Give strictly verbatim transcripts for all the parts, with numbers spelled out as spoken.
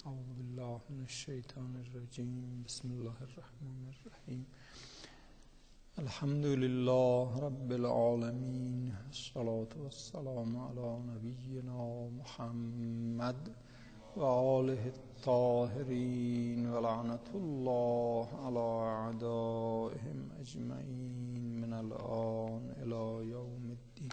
اعوذ بالله من الشیطان الرجیم. بسم الله الرحمن الرحیم. الحمد لله رب العالمین، الصلاة والسلام علی نبینا محمد و آله الطاهرین و لعنت الله علی اعدائهم اجمعین من الآن الی یوم الدین.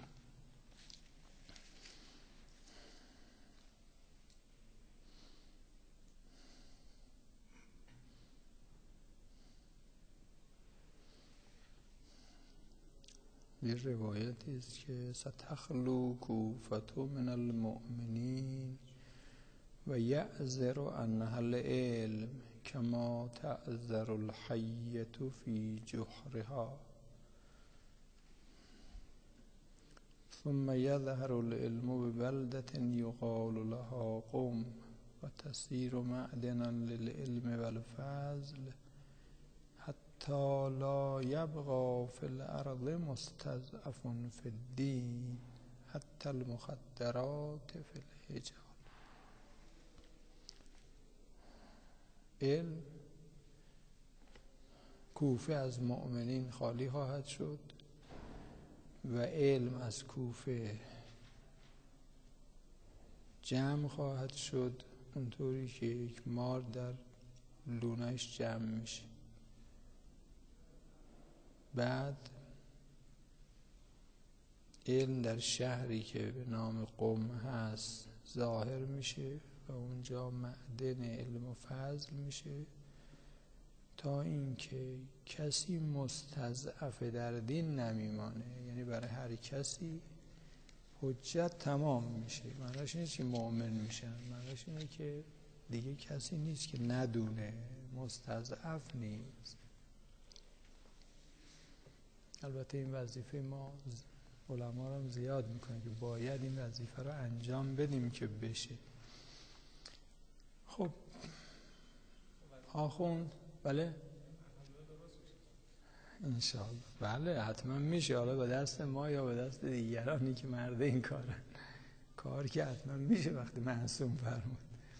یه روایتی است که ستخلو کوفة من المؤمنین و یعذر عنها العلم کما تعذر الحیة فی جحرها ثم یظهر العلم ببلدة یقال لها قم و تسیر معدنا للعلم والفضل حتی لا یبقى فی الارض مستضعف فی الدین حتی المخدرات فی الحجاب. علم کوفه از مؤمنین خالی خواهد شد و علم از کوفه جمع خواهد شد، اونطوری که یک مار در لونش جمع میشه. بعد علم در شهری که به نام قم هست ظاهر میشه و اونجا معدن علم و فضل میشه تا اینکه کسی مستضعف در دین نمیمانه. یعنی برای هر کسی حجت تمام میشه. معنیش اینه که مؤمن میشن، معنیش اینه که دیگه کسی نیست که ندونه، مستضعف نیست. البته این وظیفه ما علما رو هم زیاد میکنه که باید این وظیفه رو انجام بدیم که بشه. خب آخوند بله انشاءالله بله حتما میشه، حالا به دست ما یا به دست دیگرانی که مرد این کارن. کار که حتما میشه وقتی معصوم فرمود.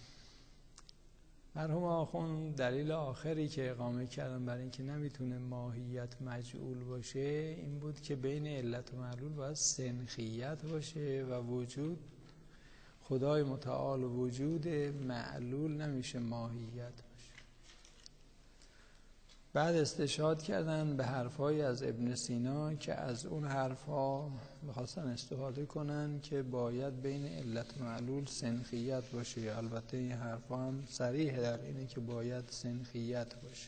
مرحوم آخوند دلیل آخری که اقامه کردن برای اینکه نمیتونه ماهیت مجعول باشه این بود که بین علت و معلول باید سنخیت باشه و وجود خدای متعال وجود معلول نمیشه ماهیت باشه. بعد استشهاد کردن به حرفای از ابن سینا که از اون حرفها میخواستن استفاده کنن که باید بین علت و معلول سنخیت باشه. البته این حرفها هم صریح در اینه که باید سنخیت باشه.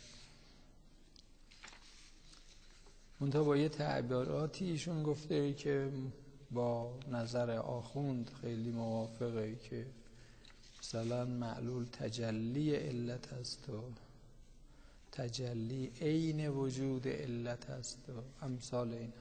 منتها با یه تعبیراتی ایشون گفته که با نظر آخوند خیلی موافقه که مثلا معلول تجلی علت است و تجلی عین وجود علت است و امثال اینا.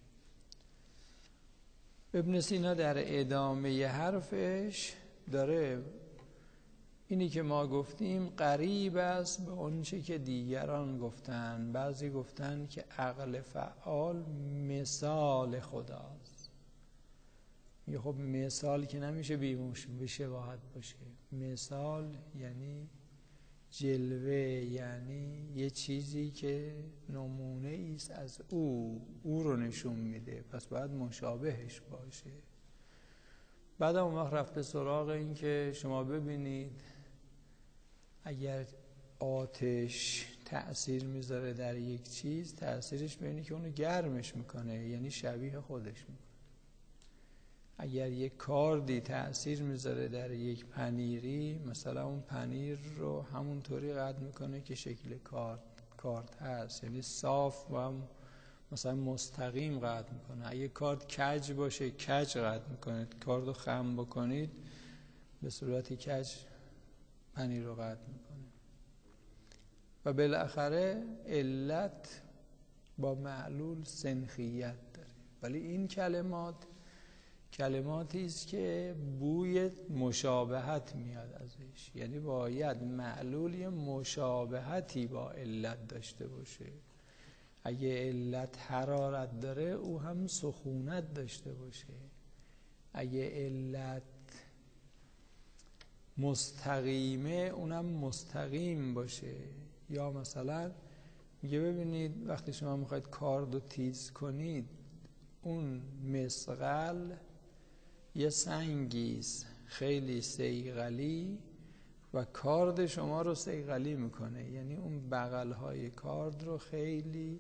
ابن سینا در ادامه حرفش داره اینی که ما گفتیم قریب است به اون چه که دیگران گفتن. بعضی گفتن که عقل فعال مثال خداست. میگه خب مثال که نمیشه بیموش به شباهت باشه. مثال یعنی جلوه، یعنی یه چیزی که نمونه است از او او رو نشون میده، پس باید مشابهش باشه. بعد اون وقت رفت به سراغ این که شما ببینید اگر آتش تأثیر میذاره در یک چیز، تأثیرش به اینه که اونو گرمش میکنه، یعنی شبیه خودش میکنه. اگر یک کاردی تأثیر میذاره در یک پنیری، مثلا اون پنیر رو همونطوری قطع میکنه که شکل کارد کارد هست، یعنی صاف و هم مثلا مستقیم قطع میکنه. اگه کارد کج باشه کج قطع میکنه. کارد رو خم بکنید به صورت کج پنیر رو قطع میکنه. و بالاخره علت با معلول سنخیت داره. ولی این کلمات کلماتی است که بوی مشابهت میاد ازش. یعنی باید معلول یه مشابهتی با علت داشته باشه. اگه علت حرارت داره او هم سخونت داشته باشه. اگه علت مستقیمه اونم مستقیم باشه. یا مثلا میگه ببینید وقتی شما میخواید کاردو تیز کنید، اون مسقل یه سنگیست خیلی صیقلی و کارد شما رو صیقلی میکنه، یعنی اون بغل‌های کارد رو خیلی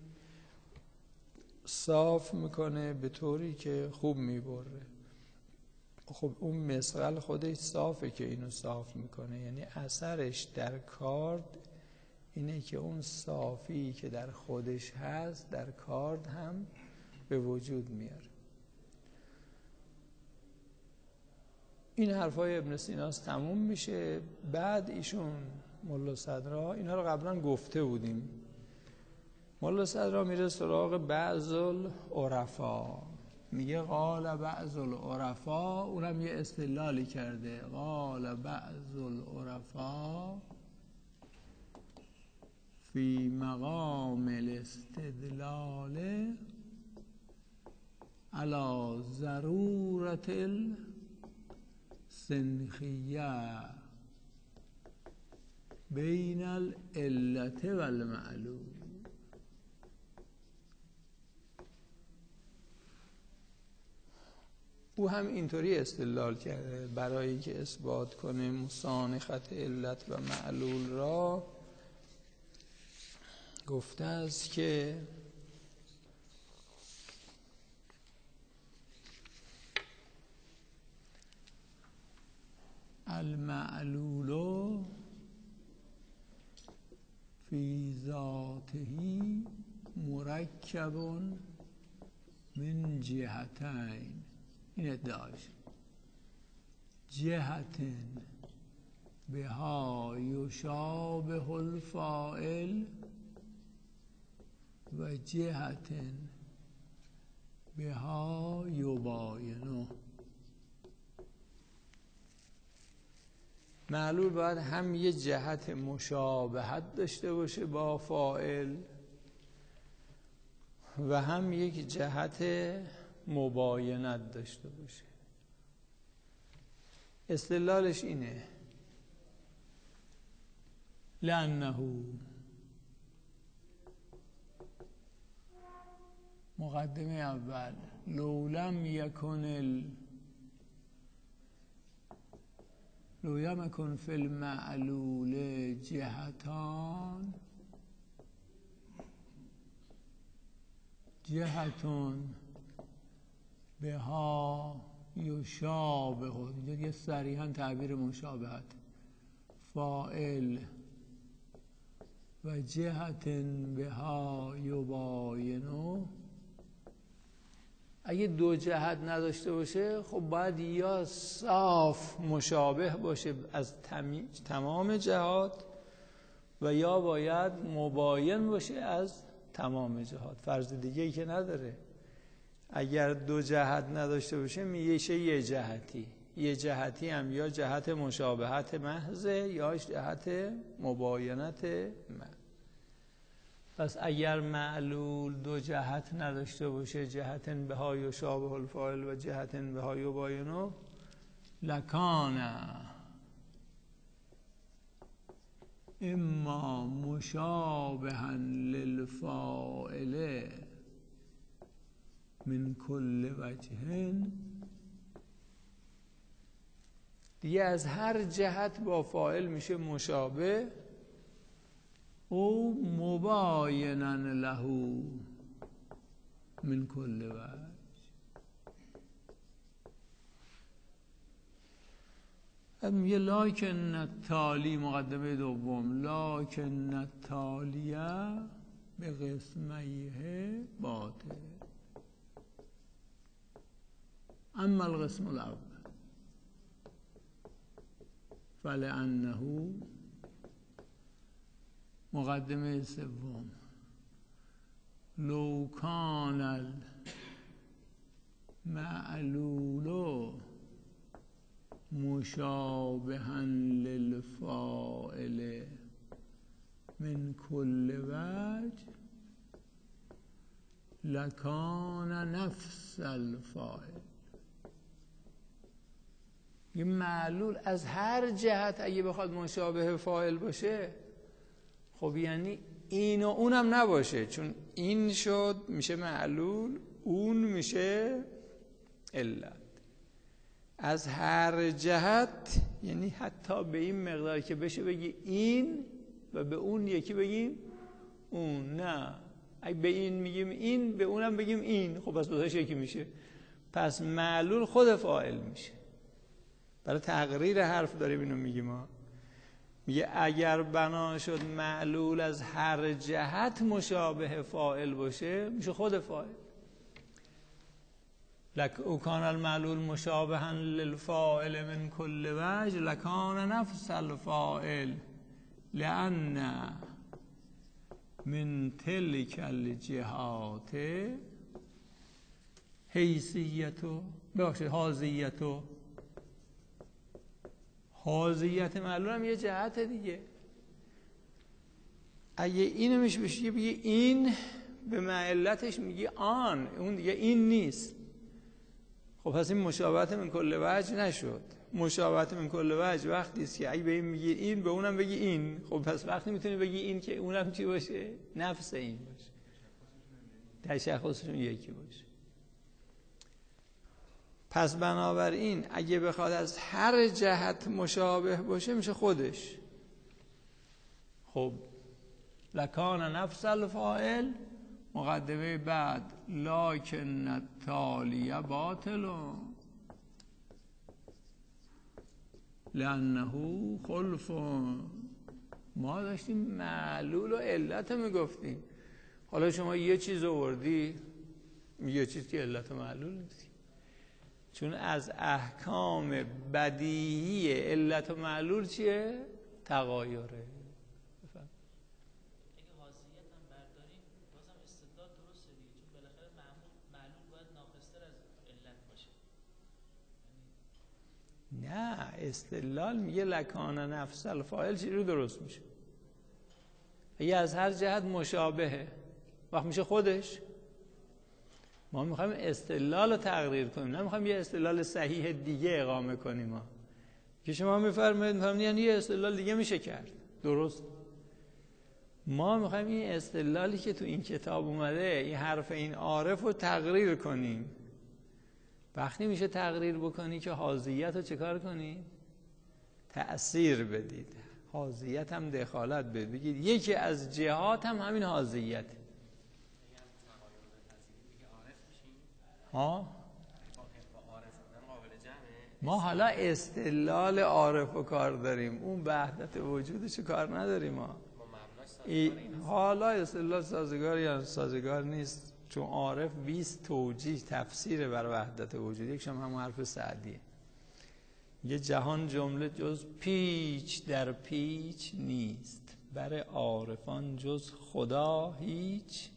صاف میکنه به طوری که خوب میبره. خب اون مسقل خودش صافه که اینو صاف میکنه، یعنی اثرش در کارد اینه که اون صافی که در خودش هست در کارد هم به وجود میاره. این حرفای ابن سیناست تموم میشه. بعد ایشون ملا صدرا اینا رو قبلا گفته بودیم. ملا صدرا میره سراغ بعض العرفا، میگه قال بعض العرفا، اونم یه استدلالی کرده. قال بعض العرفا فی مقام الاستدلال علی ضرورت السنخیه بین العلت و المعلول. او هم اینطوری استدلال کرده برای اینکه اثبات کنه مسانخت علت و معلول را. گفته است که المعلول فی ذاته مرکب من جهتین. این ادعاش جهت بها یشابه الفاعل و جهت بها یباینه. معلول باید هم یه جهت مشابهت داشته باشه با فاعل و هم یک جهت مباینت داشته باشه. استدلالش اینه لأنه مقدمه اول لو لم یکن ال لو لم یکن فی المعلول جهتان جهتون بها یشابه، اینجا یه صریحاً تعبیر مشابهت، فاعل و جهت بها یباینو. اگه دو جهت نداشته باشه خب باید یا صاف مشابه باشه از تمام جهات و یا باید مباین باشه از تمام جهات. فرض دیگه ای که نداره. اگر دو جهت نداشته باشه میشه یه جهتی. یه جهتی هم یا جهت مشابهت محض یا جهت مباینت محض. پس اگر معلول دو جهت نداشته باشه، جهت بها یشابه الفاعل و جهت بها یباینه، لکان اما مشابها للفاعل من کل وجه، دیگه از هر جهت با فاعل میشه مشابه، او مباینا له من کل وجه. میگه لکن التالی، مقدمه دوم، لکن التالیه به قسمیه باطل. اما القسم الاول فلانه، مقدمه سوم، لو کان المعلول مشابها للفاعل من کل وجه لکان نفس الفاعل. یه معلول از هر جهت اگه بخواد مشابه فاعل باشه، خب یعنی این و اونم نباشه، چون این شد میشه معلول، اون میشه علت. از هر جهت یعنی حتی به این مقدار که بشه بگی این و به اون یکی بگیم اون. نه، اگه به این میگیم این، به اونم بگیم این، خب پس دوتاش یکی میشه. پس معلول خود فاعل میشه. برای تقریر حرف داریم اینو میگیم ما. میگه اگر بنا شد معلول از هر جهت مشابه فاعل باشه، میشه خود فاعل. لک او کان المعلول مشابها للفاعل من کل وجه لکان نفس الفاعل لأن من تلک الجهات حیثیتو ببخشید حاضیتو. حاضیت معلول هم یه جهت دیگه. اگه اینو میشه بشه بگی این، به معلتش میگی آن، اون دیگه این نیست. خب پس این مشابهت من کل وجه نشد. مشابهت من کل وجه وقتی است که اگه به این میگی این، به اونم بگی این. خب پس وقتی میتونی بگی این که اونم چی باشه؟ نفس این باشه، تشخصشون یکی باشه. پس بنابراین اگه بخواد از هر جهت مشابه باشه میشه خودش. خب لکان نفس الفاعل، مقدمه بعد لکن التالی باطل لانه خلف. ما داشتیم معلول و علت میگفتیم، حالا شما یه چیز آوردی، یه چیز که علت و معلول نیست، چون از احکام بدیهی علت و معلول چیه؟ تغایره. بفهم. اگه حاضیت هم برداریم بازم استدلال درسته دیگه، چون بالاخره معلول باید ناقص‌تر از علت باشه. نه، استدلال میگه لکان نفس الفاعل چی رو درست میشه؟ اگه از هر جهت مشابهه وقت میشه خودش. ما میخوایم استدلال رو تقریر کنیم، نه میخوایم یه استدلال صحیح دیگه اقامه کنیم. ما که شما میفرمایید میفرمایید یعنی یه استدلال دیگه میشه کرد، درست. ما میخوایم این استدلالی که تو این کتاب اومده، این حرف این عارف رو تقریر کنیم. وقتی میشه تقریر بکنی که حاضیت رو چه کار کنی؟ تأثیر بدید. حاضیت هم دخالت بدید، بگید یکی از جهات هم همین حاضیت. ها؟ ما حالا استدلال عارف و کار داریم، اون وحدت وجودش کار نداریم. ما حالا استدلال سازگار یا سازگار نیست، چون عارف بیست توجیه تفسیر بر وحدت وجود. یکشم همون حرف سعدیه، یه جهان جمله جز پیچ در پیچ نیست، بر عارفان جز خدا هیچ.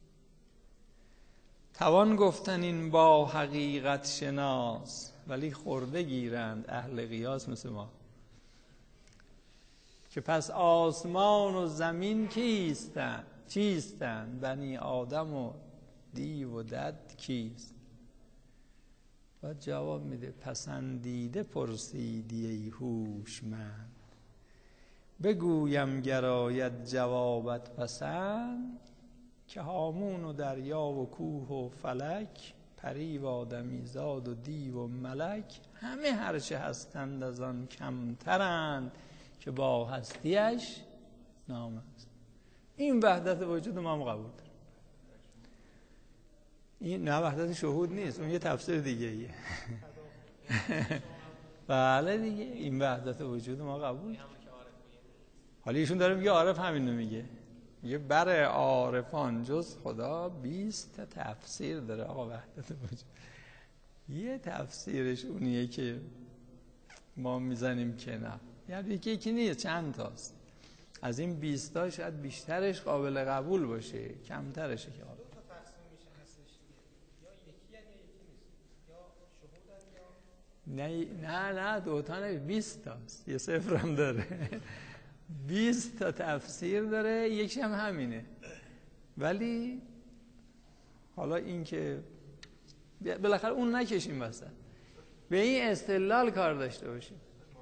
توان گفتن این با حقیقت شناس، ولی خورده گیرند اهل قیاس مثل ما. که پس آسمان و زمین کیستند؟ چیستند؟ بنی آدم و دیو و دد کیست؟ و جواب میده پسندیده پرسیدی ای هوشمند، بگویم گراید جوابت پسند، که هامون و دریا و کوه و فلک، پری و آدمی زاد و دیو و ملک، همه هرچه هستند از آن کمترند، که با هستیش نام است. این وحدت وجود ما هم قبول داریم. این نه وحدت شهود نیست، اون یه تفسیر دیگه ایه. بله دیگه، این وحدت وجود ما قبول داریم. حالا ایشون داره میگه عارف همین رو میگه، میگه بر عارفان جز خدا بیست تا تفسیر داره. آقا وحدت وجود یه تفسیرش اونیه که ما میزنیم که نه، یعنی یکی یکی نیست، چند تاست. از این بیست تا شاید بیشترش قابل قبول باشه، کمترشه که قابل. نه نه نه دوتا نه، بیست تاست، یه صفر هم داره. بیست تا تفسیر داره، یکیش هم همینه. ولی حالا این که بالاخره اون نکشیم وسط، به این استدلال کار داشته باشیم.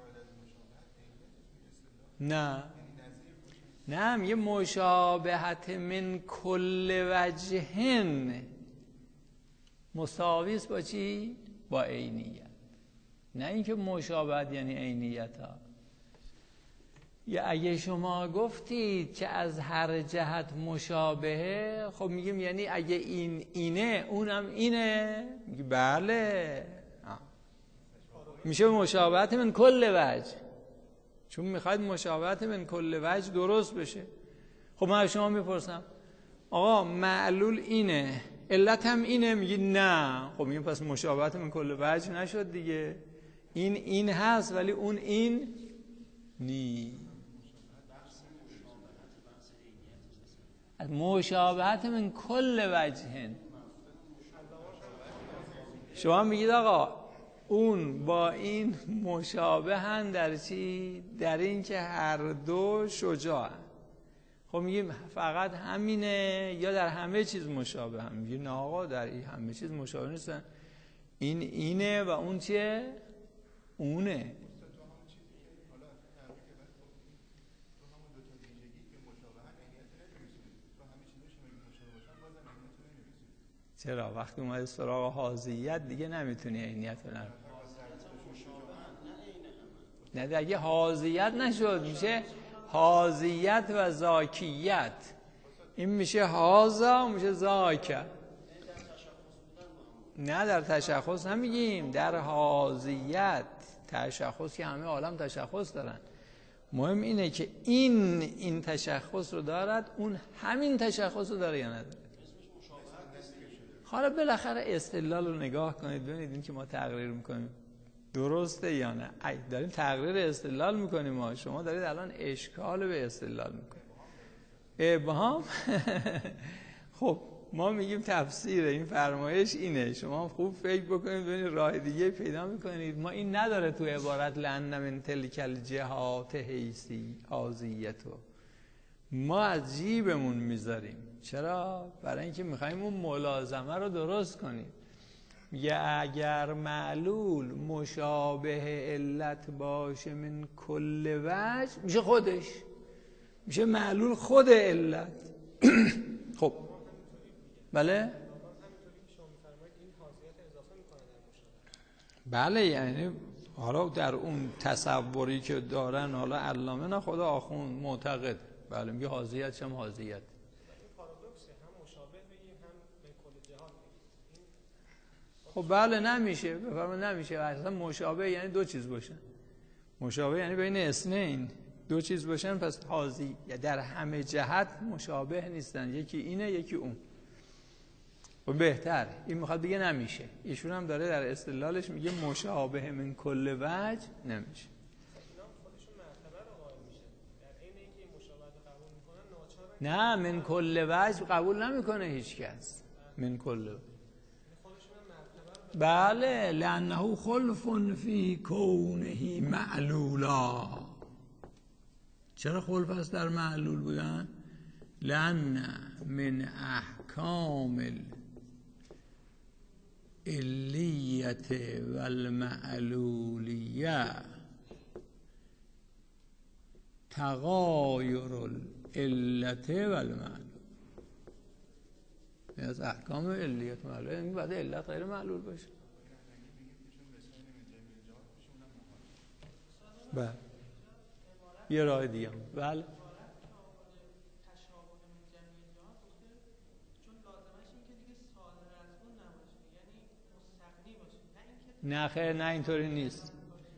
نه نه میگه مشابهت من کل وجهن مساویس با چی؟ با عینیت. نه اینکه مشابهت یعنی عینیت ها. یا اگه شما گفتید که از هر جهت مشابهه، خب میگیم یعنی اگه این اینه اونم اینه، میگه بله آه. میشه مشابهت من کل وجه، چون میخواید مشابهت من کل وجه درست بشه. خب من شما میپرسم آقا معلول اینه علت هم اینه، میگی نه، خب میگیم پس مشابهت من کل وجه نشد دیگه. این این هست ولی اون این نی. مشابهت من کل وجه. شما میگید آقا اون با این مشابه هم در چی؟ در این که هر دو شجاع. خب میگیم فقط همینه یا در همه چیز مشابه هم؟ میگیم نه آقا در این همه چیز مشابه نیستن، این اینه و اون چیه؟ اونه. چرا وقتی اومده سراغ حاضیت دیگه نمیتونی عینیت رو نرو؟ نه دیگه حاضیت نشد، میشه حاضیت و ذاکیت. این میشه حاضا و میشه ذاکه. نه در تشخص نمیگیم، در حاضیت. تشخص که همه عالم تشخص دارن، مهم اینه که این این تشخص رو دارد، اون همین تشخص رو داره یا نداره. حالا بالاخره استدلال رو نگاه کنید ببینید این که ما تقریر میکنیم درسته یا نه. ای داریم تقریر استدلال میکنیم، ما شما دارید الان اشکال به استدلال میکنید. ابهام خب ما میگیم تفسیر این فرمایش اینه، شما خوب فکر بکنید ببینید راه دیگه پیدا میکنید. ما این نداره تو عبارت لأن من تلک الجهات حیثی آذیتو، ما از جیبمون میذاریم. چرا؟ برای اینکه میخوایم اون ملازمه رو درست کنیم. یا اگر معلول مشابه علت باشه من کل وجه، میشه خودش، میشه معلول خود علت. خب بله بله، یعنی حالا در اون تصوری که دارن حالا علامه نه خدا آخوند معتقد، بله میگه حاضیت شم حاضیت. خب بله نمیشه، بفرمایید نمیشه. اصلا مشابه یعنی دو چیز باشن، مشابه یعنی بین اثنین دو چیز باشن، پس حاضی در همه جهت مشابه نیستن، یکی اینه یکی اون. و بهتر این میخواد بگه نمیشه، ایشون هم داره در استدلالش میگه مشابه من کل وجه نمیشه. نه من کل وجه قبول نمیکنه هیچ کس. من کل وجه بله لانه خلف فی کونه معلولا. چرا خلف است در معلول بودن؟ لان من احکام العلیت و المعلولیه تغایر العلت و المعلول. از احکام علیت و معلول این بعد علت غیر معلول باشه. بله یه راه دیگه. بله نه خیر نه اینطوری نیست.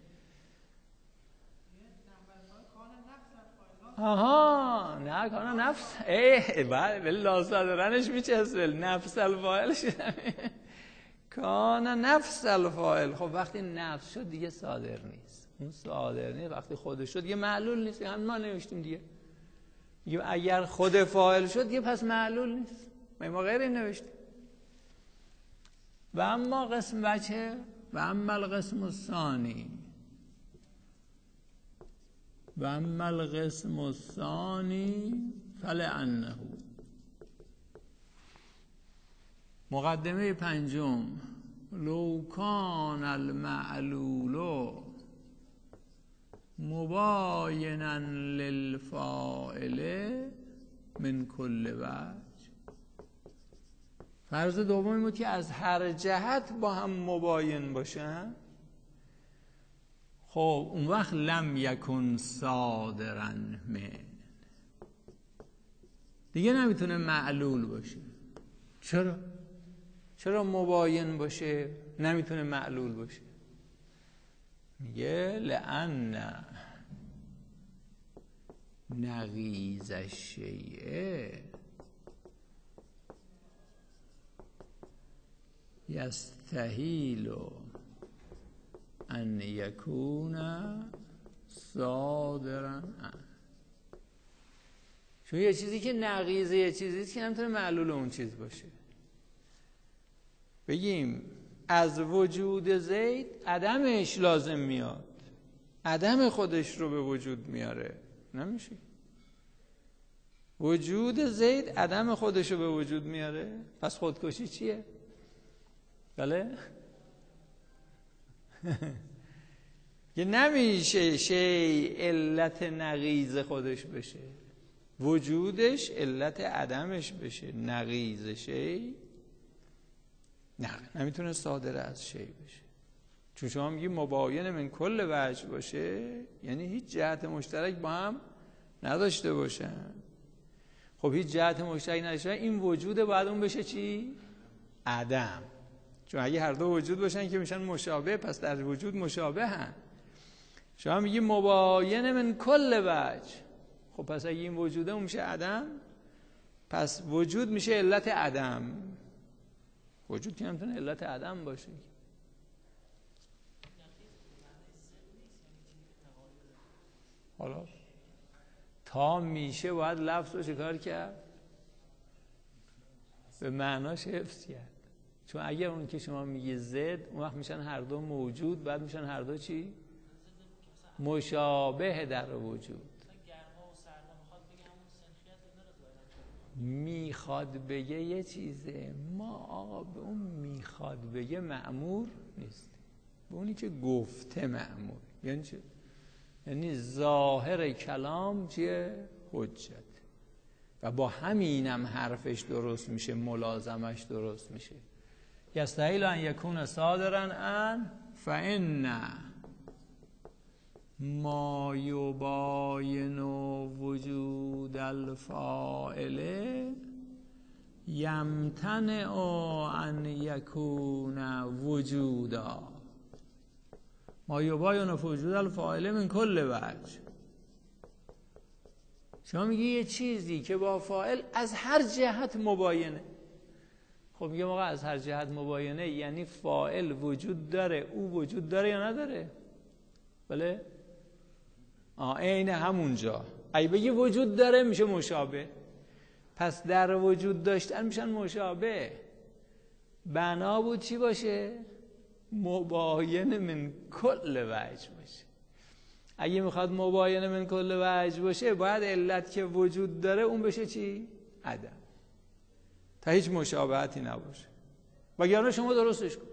آها نه کانا نفس ای بله ولی لازدارنش میچسبه نفس الفاعل شد. کانا نفس الفاعل. خب وقتی نفس شد دیگه صادر نیست، اون صادر نیست. وقتی خودش شد دیگه معلول نیست. هم ما نوشتیم دیگه اگر خود فاعل شد دیگه پس معلول نیست، ما غیر این نوشتیم. و اما قسم بچه و اما القسم الثانی و اما القسم الثانی فلعنه. مقدمه پنجم لو کان المعلول مباینا للفاعل من کل وجه. فرض دومی بود که از هر جهت با هم مباین باشن. خب اون وقت لم یکن صادرا من، دیگه نمیتونه معلول باشه. چرا؟ چرا مباین باشه نمیتونه معلول باشه؟ میگه لأن نقیض الشیء یستحیل ان یکون صادرا. چون یه چیزی که نقیض یه چیزی که نمیتونه معلول اون چیز باشه. بگیم از وجود زید عدمش لازم میاد، عدم خودش رو به وجود میاره، نمیشه. وجود زید عدم خودش رو به وجود میاره، پس خودکشی چیه؟ بله؟ که نمیشه شی علت نقیض خودش بشه، وجودش علت عدمش بشه. نقیض شی نه، نمیتونه صادر از شی بشه. چون شما میگی مباین من کل وجه باشه، یعنی هیچ جهت مشترک با هم نداشته باشن. خب هیچ جهت مشترک نداشته باشن، این وجود باید اون بشه چی؟ عدم. چون اگه هر دو وجود باشن که میشن مشابه، پس در وجود مشابه هن. شما میگی مباین من کل وجه، خب پس اگه این وجوده اون میشه عدم، پس وجود میشه علت عدم. وجود که نمیتونه علت عدم باشه. حالا تا میشه باید لفظ رو چکار کرد؟ به معناش حفظ کرد. چون اگر اون که شما میگه زد، اون وقت میشن هر دو موجود، بعد میشن هر دو چی؟ مشابه در وجود. میخواد بگه یه چیزه، ما آقا به اون میخواد بگه مأمور نیست، به اونی که گفته مأمور. یعنی چه؟ یعنی ظاهر کلام چیه؟ حجت. و با همینم حرفش درست میشه، ملازمش درست میشه. یستحیل ان یکون صادرا ان فإن ما یباین وجود الفاعل یمتنع ان یکون وجودا. ما یباین وجود الفاعل من کل وجه. شما میگی یه چیزی که با فاعل از هر جهت مباینه. خب میگه موقع از هر جهت مباینه یعنی فاعل وجود داره، او وجود داره یا نداره؟ بله؟ آه عین همونجا. اگه بگی وجود داره میشه مشابه، پس در وجود داشتن میشن مشابه. بنا بود چی باشه؟ مباین من کل وجه باشه. اگه میخواد مباین من کل وجه باشه، باید علت که وجود داره اون بشه چی؟ عدم، تا هیچ مشابهتی نباشه. وگرنه شما درستش کن،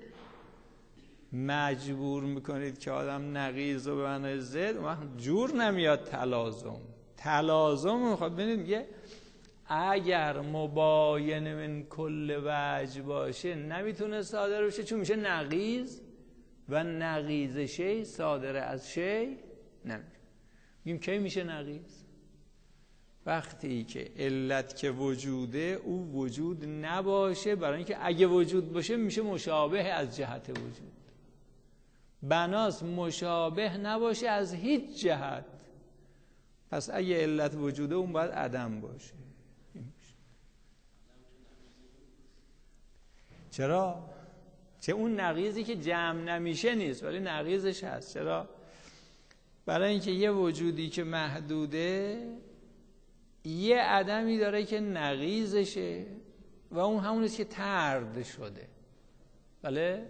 مجبور میکنید که آدم نقیض و به معنای ضد، اون وقت جور نمیاد تلازم. تلازم میخواد ببینید، میگه اگر مباین من کل وجه باشه نمیتونه صادر بشه، چون میشه نقیض و نقیض شی صادر از شی نمیشه. میگیم کی میشه نقیض؟ وقتی که علت که وجوده او وجود نباشه، برای اینکه اگه وجود باشه میشه مشابه از جهت وجود. بناس مشابه نباشه از هیچ جهت، پس اگه علت وجوده اون باید عدم باشه. چرا؟ چه اون نقیضی که جمع نمیشه نیست ولی نقیضش هست. چرا؟ برای اینکه یه وجودی که محدوده یه عدمی داره که نقیضشه و اون همونیست که طرد شده. بله؟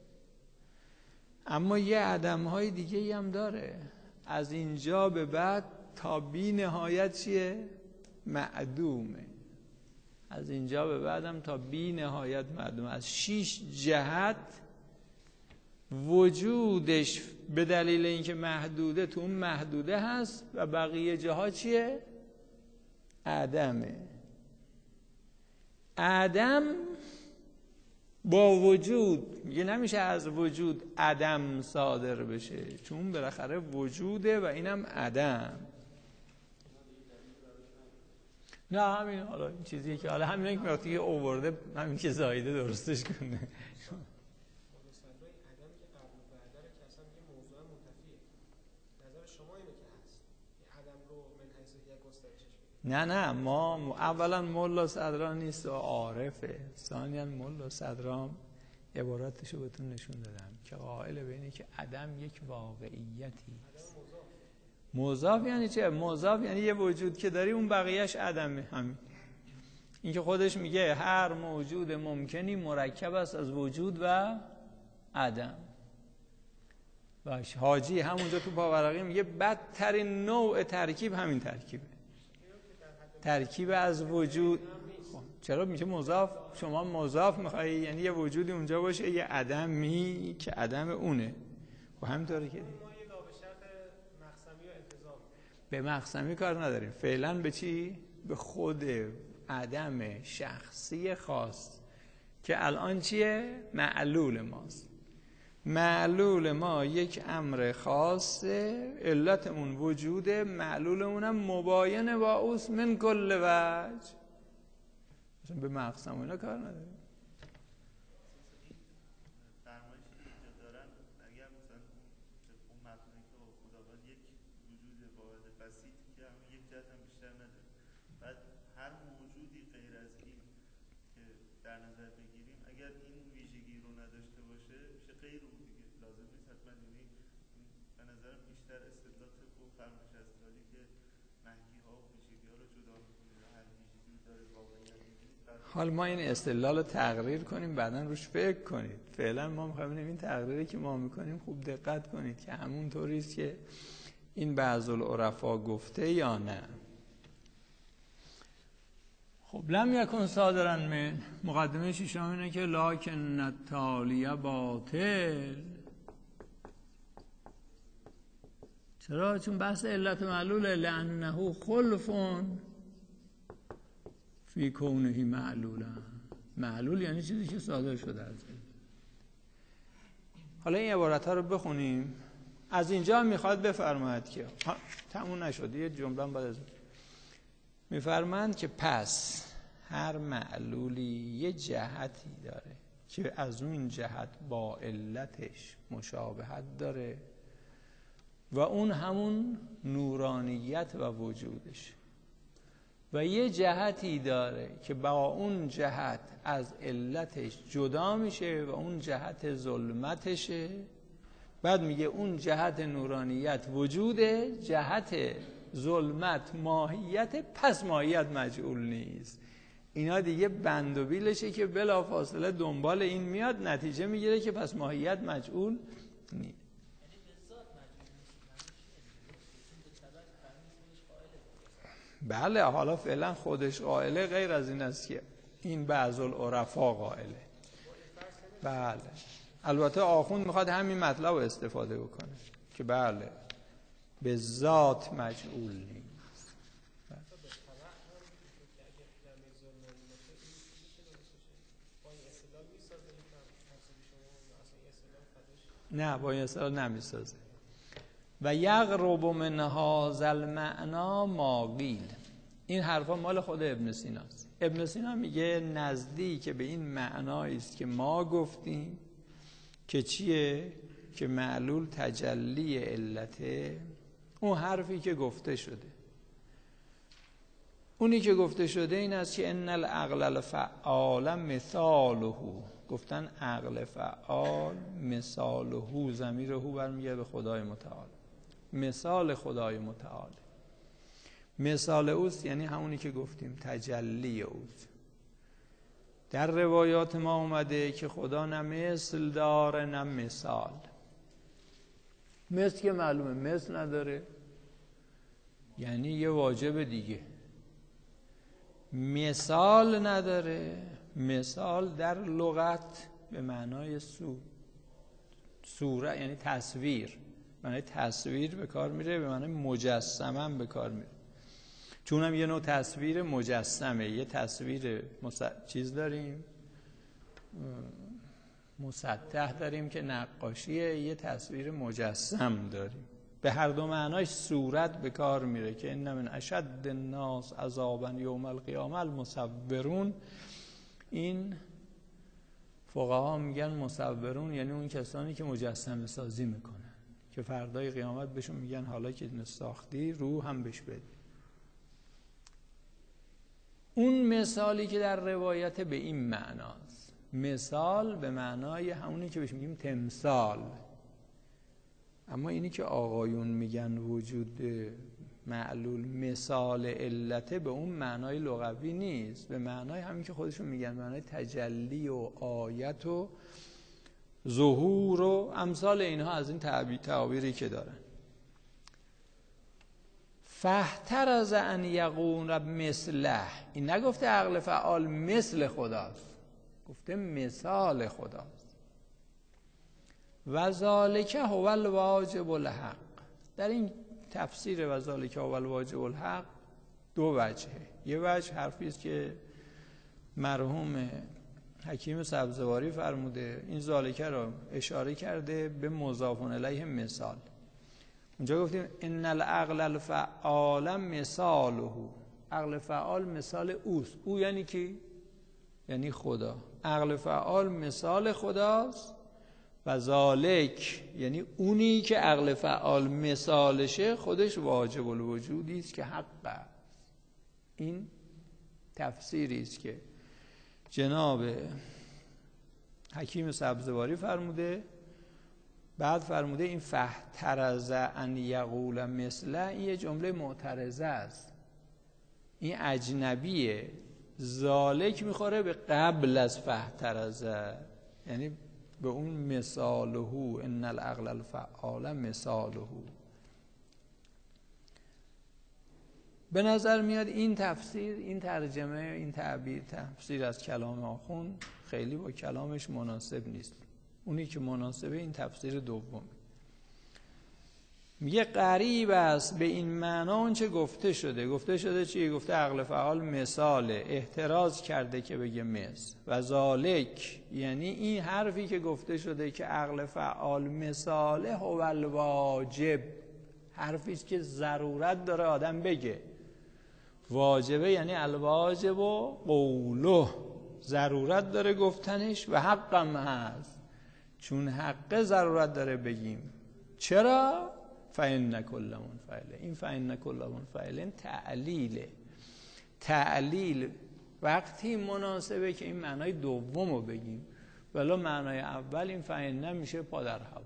اما یه عدم‌های دیگه هم داره، از اینجا به بعد تا بی نهایت چیه؟ معدومه. از اینجا به بعدم تا بی نهایت معدومه. از شیش جهت وجودش به دلیل اینکه محدوده تو اون محدوده هست و بقیه جاها چیه؟ عدمه. عدم با وجود میگه نمیشه از وجود عدم صادر بشه، چون بالاخره وجوده و اینم عدم. نه همین حالا این چیزی که حالا همین که وقتی اوورده همین که زایده درستش کنه. نه نه ما اولا ملا صدران نیست و عارفه، ثانیا ملا صدران عبارتشو بهتون نشون دادم که قائل به اینه که عدم یک واقعیتی است. مضاف یعنی چه؟ مضاف یعنی یه وجود که داری اون بقیهش عدمه. همین این که خودش میگه هر موجود ممکنی مرکب است از وجود و عدم. باش حاجی همونجا تو پاورقی میگه بدترین نوع ترکیب همین ترکیبه، ترکیب از وجود. چرا میشه مضاف؟ شما مضاف میخوایی یعنی یه وجودی اونجا باشه یه عدمی که عدم اونه و همینطوره که به مقسمی کار نداریم فعلا. به چی؟ به خود عدم شخصی خاص که الان چیه؟ معلول ماست. معلول ما یک امر خاصه، علتمون وجوده، معلولمونم مباین با اوست من کل وجه. مثلا به مقسم اینا کار نداریم. حال ما این استدلال رو تقریر کنیم بعداً روش فکر کنید. فعلا ما می‌خوایم این تقریری که ما می‌کنیم خوب دقت کنید که همون طوری است که این بعض العرفا گفته یا نه. خب لم یکن صادرا من، مقدمه ششم اینه که لکن التالیه باطل. چرا؟ چون بحث علت معلوله. لانه خلف فی کونه معلولا. معلول یعنی چیزی که صادر شده از این. حالا این عبارت ها رو بخونیم. از اینجا میخواد بفرماید که تموم نشد یه جمله هم بعد از میفرمایند که پس هر معلولی یه جهتی داره که از اون جهت با علتش مشابهت داره و اون همون نورانیت و وجودش، و یه جهتی داره که با اون جهت از علتش جدا میشه و اون جهت ظلمتشه. بعد میگه اون جهت نورانیت وجوده، جهت ظلمت ماهیت، پس ماهیت مجعول نیست. اینا دیگه بند و بیلشه که بلافاصله دنبال این میاد، نتیجه میگیره که پس ماهیت مجعول نیست. بله حالا فعلا خودش قائله، غیر از این است که این بعض العرفا قائله. بله البته آخوند میخواد همین مطلب رو استفاده بکنه که بله به ذات مجعول نیست. نه با این اصطلاح نمیسازه. و یقرب من هذا المعنا ما قیل. این حرفا مال خود ابن سیناست. ابن سینا میگه نزدیک به این معنایی است که ما گفتیم که چیه؟ که معلول تجلی علته. اون حرفی که گفته شده، اونی که گفته شده این است که ان العقل الفعال مثاله. گفتن عقل فعال مثاله، ضمیر هو برمیگرده به خدای متعال. مثال خدای متعال، مثال اوست یعنی همونی که گفتیم تجلی اوست. در روایات ما اومده که خدا نه مثل داره نه مثال. مثل که معلومه مثل نداره یعنی یه واجب دیگه. مثال نداره، مثال در لغت به معنای سود صورت یعنی تصویر، معنی تصویر به کار میره، به معنی مجسمه هم به کار میره، چون هم یه نوع تصویر مجسمه. یه تصویر مس... چیز داریم مسطح داریم که نقاشیه، یه تصویر مجسم داریم. به هر دو معناش صورت به کار میره که ان من اشد الناس عذابا یوم القیامه المصورون. این فقها میگن مصورون یعنی اون کسانی که مجسمه سازی میکنن، که فردای قیامت بهشون میگن حالا که ساختی روح هم بهش بدی. اون مثالی که در روایت به این معناست، مثال به معنای همونی که بهش میگیم تمثال. اما اینی که آقایون میگن وجود معلول مثال علته به اون معنای لغوی نیست، به معنای همین که خودشون میگن معنای تجلی و آیت و ظهور و امثال اینها، از این تعبیر تعابیری که دارن. فهتر از ان یقون مثله، این نگفته عقل فعال مثل خداست، گفته مثال خداست. و ذالک هو الواجب الحق. در این تفسیر و ذالک هو الواجب الحق دو وجهه. یه وجه حرفی است که مرحوم حکیم سبزواری فرموده، این ذالکه رو اشاره کرده به مضاف الیه مثال. اونجا گفتیم ان العقل الفعال مثاله، عقل فعال مثال اوست. او یعنی کی؟ یعنی خدا. عقل فعال مثال خداست و ذالک یعنی اونی که عقل فعال مثالشه خودش واجب الوجودی است که حق است. این تفسیری است که جناب حکیم سبزواری فرموده. بعد فرموده این فاحترز ان یقول مثله، این یه جمله معترضه است، این اجنبیه. ذالک میخوره به قبل از فاحترز، یعنی به اون مثاله، ان العقل الفعال مثاله. به نظر میاد این تفسیر، این ترجمه، این تعبیر تفسیر از کلام آخوند خیلی با کلامش مناسب نیست. اونی که مناسبه این تفسیر دوم. میگه قریب است به این معنا اون چه گفته شده. گفته شده چی؟ گفته عقل فعال مثاله، احتراز کرده که بگه مثل. و ذالک یعنی این حرفی که گفته شده که عقل فعال مثاله هو الواجب، حرفی است که ضرورت داره آدم بگه. واجبه یعنی الواجب و قوله، ضرورت داره گفتنش و حقم هست، چون حق ضرورت داره بگیم. چرا؟ فإن کل منفعل. این فإن کل منفعل تعلیله. تعلیل وقتی مناسبه که این معنای دوم رو بگیم، ولی معنای اول این فإن میشه پا در هوا.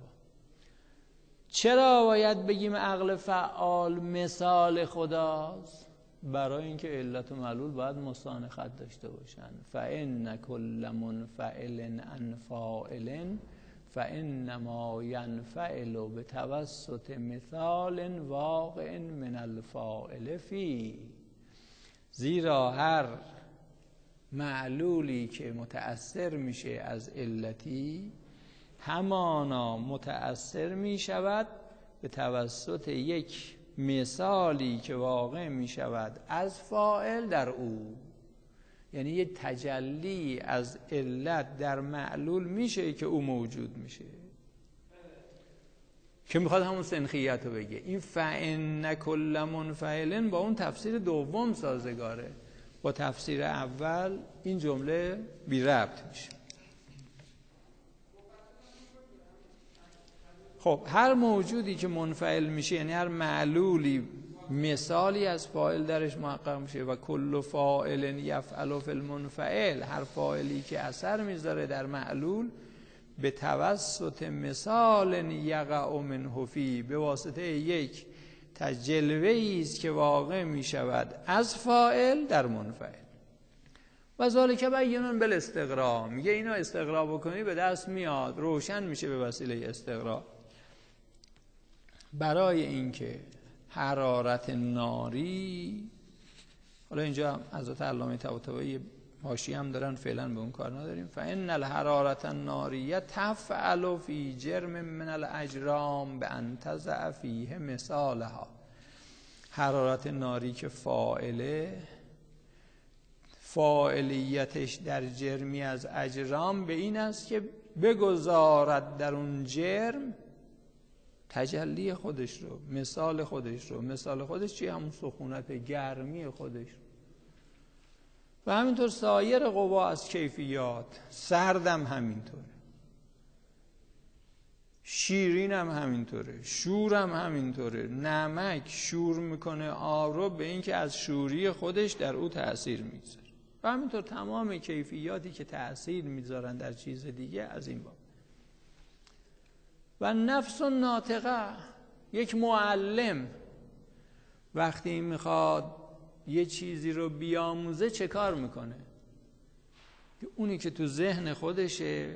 چرا باید بگیم عقل فعال مثال خداست؟ برای اینکه علت و معلول باید مستانخت داشته باشن. فإن کل منفعل عن فاعل فإنما ينفعل بتوسط مثال واقع من الفاعل فی. زیرا هر معلولی که متأثر میشه از علتی، همانا متأثر میشود به توسط یک مثالی که واقع میشود از فاعل در او. یعنی یه تجلی از علت در معلول میشه که او موجود میشه، که میخواد همون سنخیت رو بگه. این فإن کل منفعل با اون تفسیر دوم سازگاره، با تفسیر اول این جمله بی ربط میشه. خب هر موجودی که منفعل میشه، یعنی هر معلولی مثالی از فاعل درش محقق میشه. و کل فاعل یفعل فی المنفعل، هر فاعلی که اثر میذاره در معلول به توسط مثال یقع منه فی، به واسطه یک تجلوه است که واقع میشود از فاعل در منفعل. و ذالک بیان بالاستقراء، میگه اینو استقراء بکنی به دست میاد، روشن میشه به وسیله استقراء. برای اینکه حرارت ناری، حالا اینجا حضرت علامه طباطبایی حاشیه هم دارن، فعلا به اون کار نداریم. فان الحرارة الناریه تفعل فی جرم من الاجرام بان تضع فیه مثالها. حرارت ناری که فاعله، فاعلیتش در جرمی از اجرام به این است که بگذارد در اون جرم تجلی خودش رو، مثال خودش رو. مثال خودش چیه؟ همون سخونت، گرمی خودش رو. و همینطور سایر قوا از کیفیات، سردم همینطوره، شیرین هم همینطوره، شور هم همینطوره. نمک شور میکنه آب رو به اینکه از شوری خودش در او تأثیر میذاره. و همینطور تمام کیفیاتی که تأثیر میذارن در چیز دیگه از این باب. و نفس ناطقه، یک معلم وقتی میخواد یه چیزی رو بیاموزه چه کار میکنه؟ اونی که تو ذهن خودشه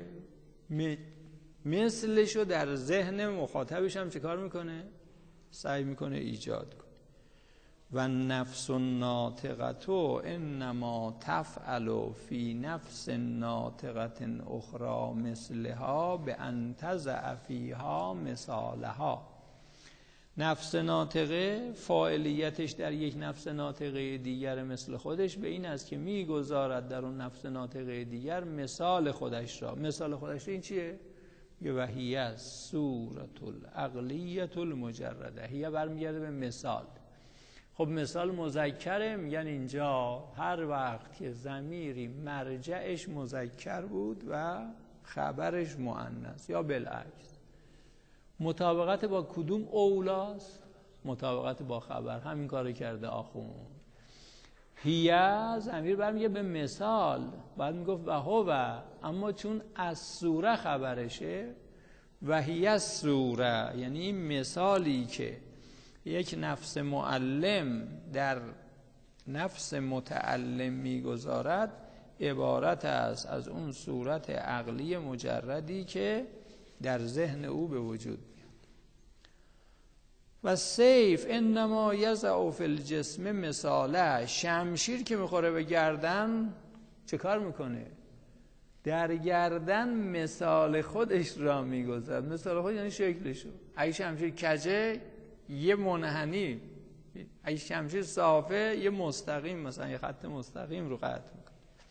مثلشو در ذهن مخاطبش هم چه کار میکنه؟ سعی میکنه ایجاد کنه. و نفس ناطقه انما تفعل فی نفس ناطقه اخرى مثلها بان تضع فیها مثالها. نفس ناطقه فاعلیتش در یک نفس ناطقه دیگر مثل خودش به این است که میگذارد در اون نفس ناطقه دیگر مثال خودش را. مثال خودش را این چیه؟ یه وحیه صورت العقلیت المجرده. هیه برمیگرده به مثال. خب مثال مذکره، میگن اینجا هر وقت که ضمیری مرجعش مذکر بود و خبرش مؤنث یا بالعکس، مطابقت با کدوم اولاست؟ مطابقت با خبر. همین کارو کرده آخوند. هیه ضمیر برمیگه به مثال، بعد میگفت و هو، اما چون از سوره خبرشه و هیه سوره، یعنی مثالی که یک نفس معلم در نفس متعلم میگذارد عبارت است از اون صورت عقلی مجردی که در ذهن او به وجود میاد. و سیف انما یضع فی الجسم مثاله. شمشیر که میخوره به گردن چه کار میکنه؟ در گردن مثال خودش را میگذارد. مثال خودش یعنی شکلشو. اگه شمشیر کجه یه منحنی، اگه شمشیر صافه یه مستقیم، مثلا یه خط مستقیم رو قطع میکنه.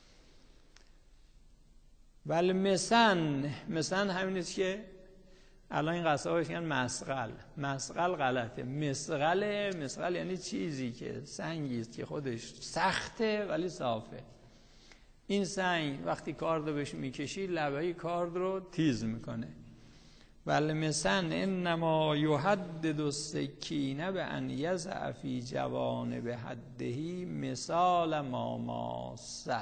ولی مثلا مثلا همین است که الان این قصه هاش میگن مسقل. مسقل غلطه. مسقل مسقل یعنی چیزی که سنگی است که خودش سخته ولی صافه. این سنگ وقتی کارد رو بهش میکشی لبه کارد رو تیز میکنه. ولی مثلا انما یحدد السکینه به ان یضع فی جوانب حدهی مثال ما ماسه.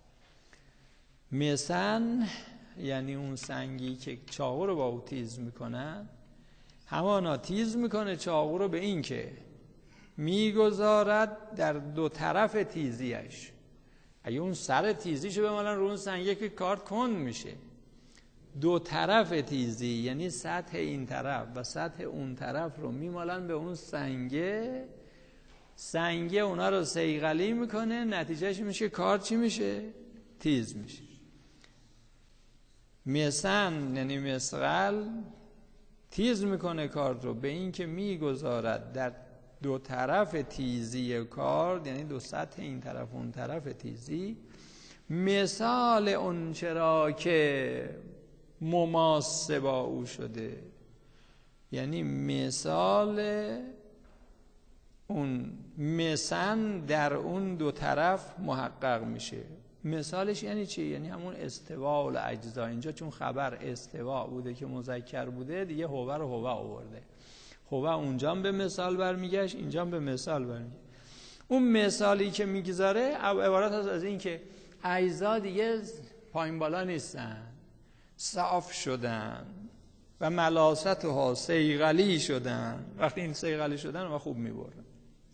مثلا یعنی اون سنگی که چاقو رو با او تیز میکنن، همانا تیز میکنه چاقو رو به این که میگذارد در دو طرف تیزیش. اگه اون سر تیزیشو بمالن رو اون سنگی که کارد کند میشه. دو طرف تیزی یعنی سطح این طرف و سطح اون طرف رو میمالن به اون سنگه. سنگه اونا رو صیقلی میکنه، نتیجهش میشه کارد چی میشه؟ تیز میشه. مثلا یعنی مسقل تیز میکنه کارد رو به این که میگذارد در دو طرف تیزی کارد، یعنی دو سطح این طرف اون طرف تیزی، مثال اون چرا که مماس با او شده، یعنی مثال اون مثلا در اون دو طرف محقق میشه. مثالش یعنی چی؟ یعنی همون استوا و اجزا. اینجا چون خبر استوا بوده که مذکر بوده دیگه هو رو هو آورده. هو اونجا به مثال برمیگشت، اینجا به مثال برمیگشت. اون مثالی که میگذاره عبارت هست از این که اجزا دیگه پایین بالا نیستن، صاف شدن و ملاست ها صیقلی شدن. وقتی این صیقلی شدن و خوب میبرن.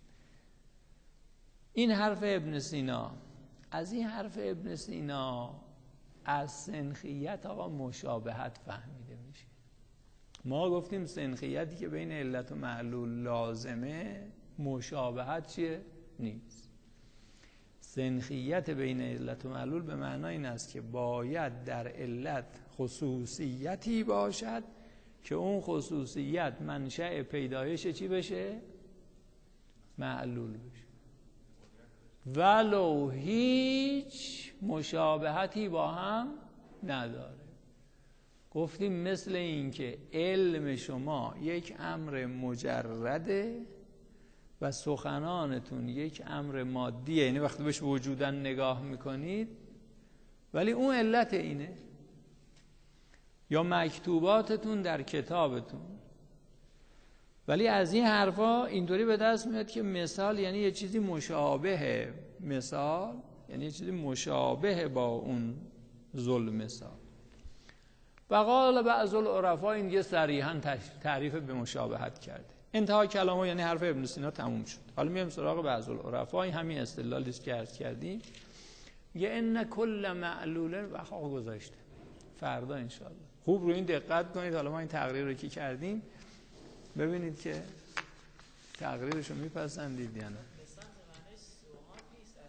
این حرف ابن سینا. از این حرف ابن سینا از سنخیت آقا مشابهت فهمیده میشه. ما گفتیم سنخیتی که بین علت و معلول لازمه، مشابهت چیه؟ نیست. سنخیت بین علت و معلول به معنای این است که باید در علت خصوصیتی باشد که اون خصوصیت منشأ پیدایش چی بشه؟ معلول بشه، ولو هیچ مشابهتی با هم نداره. گفتیم مثل این که علم شما یک امر مجرده و سخنانتون یک امر مادیه، یعنی وقتی بهش وجوداً نگاه میکنید ولی اون علت اینه. یا مکتوباتتون در کتابتون، ولی از این حرفا اینطوری به دست میاد که مثال یعنی یه چیزی مشابهه، مثال یعنی یه چیزی مشابه با اون ظلم مثال. و قال بعض العرفا این یه صریحاً تعریف به مشابهت کرده. انتهای کلامو یعنی حرف ابن سینا تموم شد. حالا میایم سراغ بعض العرفا. این همین استدلالی است که عرض کردیم. یه ان کل معلول و خواهد گذاشته فردا انشالله. خوب روی این دقت کنید. حالا ما این تقریر رو که کردیم ببینید که تقریرشو میپسندید یا نه.